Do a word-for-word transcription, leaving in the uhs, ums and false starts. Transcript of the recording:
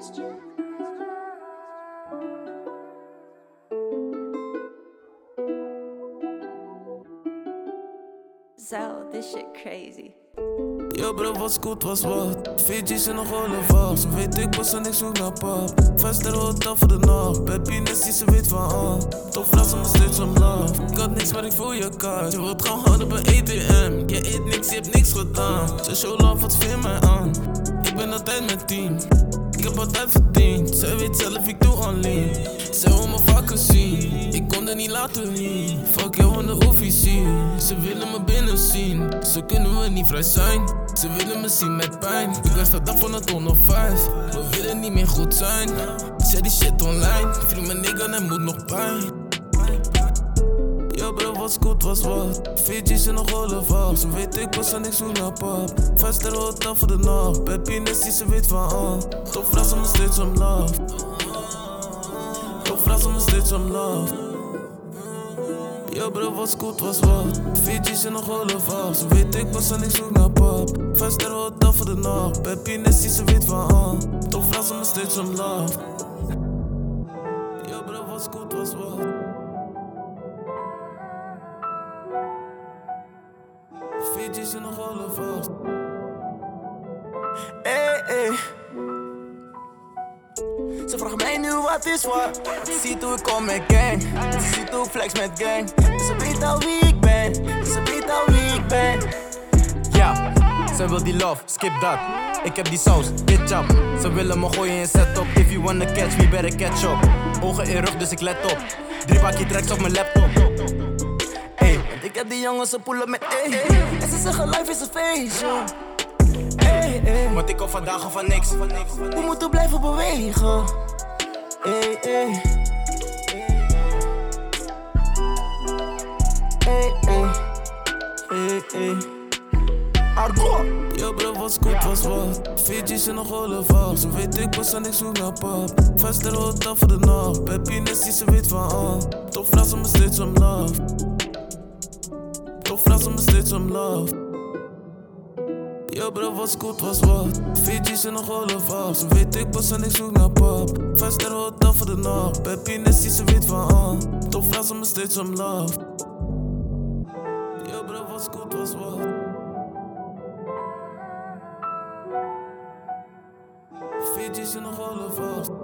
Zo, this shit crazy. Yo bro, was goed, was wat. Fiji's in nog alle vast. Weet ik pas en ik zoek naar pap. Vijfster hotel voor de nacht. Baby Nessie, ze weet van ah. Toch vraagt ze me steeds om love. Ik had niks, maar ik voel je kaart. Je wilt gewoon houden bij A T M. Je eet niks, je hebt niks gedaan. Ze show love, wat vind mij aan? Ik ben altijd met team. Ik heb altijd verdiend. Zij weet zelf, ik doe alleen. Zij wil me vaker zien. Ik kon er niet laten niet. Fuck jou aan de officie. Ze willen me binnen zien. Zo kunnen we niet vrij zijn. Ze willen me zien met pijn. Ik was de dag van het honderd vijf. We willen niet meer goed zijn. Zet die shit online. Vriend mijn nigga en moet nog pijn. Yo bro, was goed, was wat. Fiji's in nog alle vast. Weet ik pas en ik zoek naar pap. Vijfster hotel voor de nacht. Baby Nessie, ze weet van ah. Toch vraagt ze me steeds om love. Toch vraagt ze me steeds om love. Yo bro, was goed, was wat. Fiji's in nog alle vast. Weet ik pas en ik zoek naar pap. Vijfster hotel voor de nacht. Baby Nessie, ze weet van ah. Toch vraagt ze me steeds om love. Yo bro, was goed, was wat. Fiji's in nog alle vast. Hey, hey. Ze vraagt mij nu wat is wat. Ze ziet hoe ik kom met gang. Ze ziet hoe ik flex met gang. Ze weet al wie ik ben. Ze weet al wie ik ben. Ja, ze wil die love, skip dat. Ik heb die saus, ketchup. Ze willen me gooien in setup. If you wanna catch me, better catch up. Ogen in rug, dus ik let op. Drie pakje tracks op mijn laptop. Hey, want ik heb die jongens, ze poelen met ey. En ze zeggen life is een feestje. Hey, hey. Want ik kom vandaag van niks. We moeten blijven bewegen. Hey, hey. Hey, hey. Hey, hey. Argo. Yo bro, was goed, was wat. Fiji's in nog alle vast. Weet ik pas en ik zoek naar pap. Vijfster hotel voor de nacht. Baby Nessie, ze weet van ah. Toch vraagt ze me steeds om love. Toch vraagt ze me steeds om love. Yo bro, was goed, was wat. Fiji's in nog alle vast. Weet ik pas en ik zoek naar pap. Vijfster hotel voor de nacht. Baby Nessie, ze weet van ah. Toch vraagt ze me steeds om love. Yo bro, was goed, was wat. Fiji's in nog alle vast.